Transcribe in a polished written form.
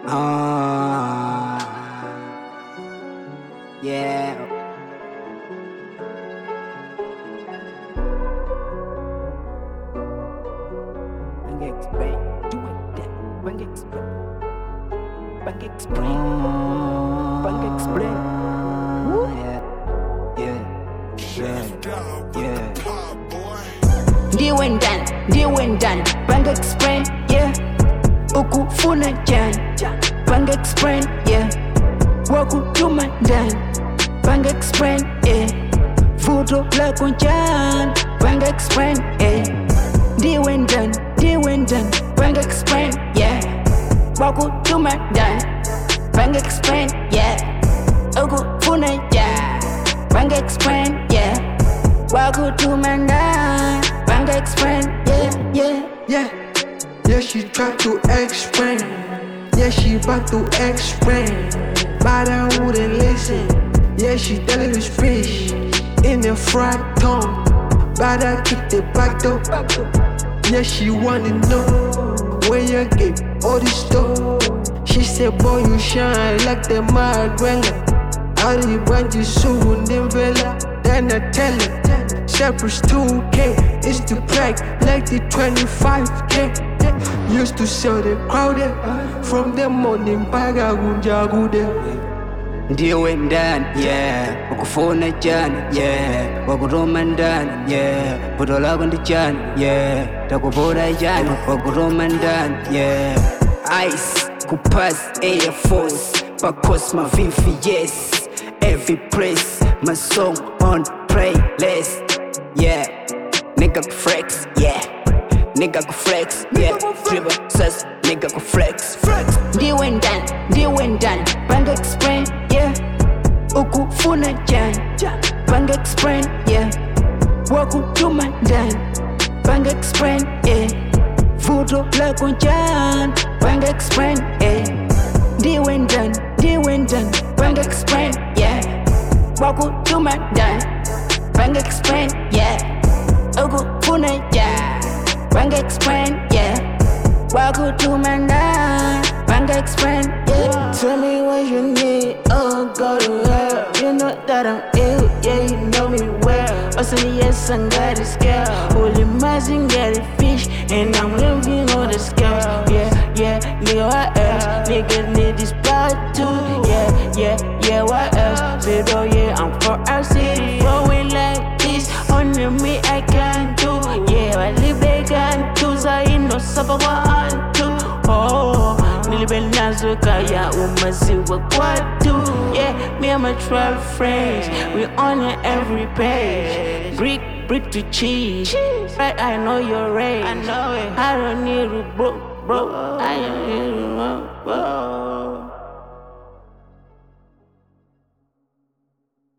Ah, yeah. Bang explain, do it that. Bang explain, bang explain, bang explain. Woo. Yeah. Ndiwe ndani, bang explain, yeah. Ukufuna jani, bang explain, yeah. Wakutuma ndani, bang explain, yeah. Vuto lako njani, bang explain, yeah. Ndiwe ndani, bang explain, yeah. Wakutuma ndani, bang explain, yeah. Ukufuna jani, bang explain, yeah. Wakutuma ndani, bang explain, Yeah, she tried to explain. Yeah, she about to explain, but I wouldn't listen. Yeah, she telling me speech in the front tone, but I keep the back door. Yeah, she wanna know where you get all this stuff. She said, boy, you shine like the Margwenga. How do you want you soon, then Then I tell her, Cypress 2K is to pack like the 25K. Used to sell the crowded from the morning mpaka kunjagude. Ndiwe ndani, yeah. Ukufuna jani, yeah. Wakutuma ndani, yeah. Vuto lako ndi jani, yeah. Takuvuta jani, wakutuma ndani, yeah. Ice, kupass Air Force, pakos my VVS. Every place, my song on playlist, yeah. Nigga go flex, yeah. Nigga go flex, yeah. Dribble, sus, nigga go flex. Ndiwe ndani, bang explain, yeah. Ukufuna jani, bang explain, yeah. Wakutuma ndani, bang explain, yeah. Vuto lako njani, bang explain, yeah. Ndiwe ndani, bang explain, yeah. Wakutuma ndani, bang explain, yeah. Ukufuna jani, bang explain, yeah. Wakutuma ndani, bang explain, yeah. Tell me what you need, oh, go to hell. You know that I'm ill, yeah, you know me well. I said yes, I got a scale. Holy mazing, get a fish, and I'm living on the scales. Yeah, what else? Niggas need this part too. Yeah, what else? Said, oh yeah, I'm for our city. Flowing like this, only me I can do. Yeah, I live they can choose, I know suffer one too. Oh, nilibenazo kaya umaziwa kwatu. Yeah, me and my 12 friends, we on every page. Brick to cheese. Right, I know your rage. I know it. I don't need a bro. I don't need a bro.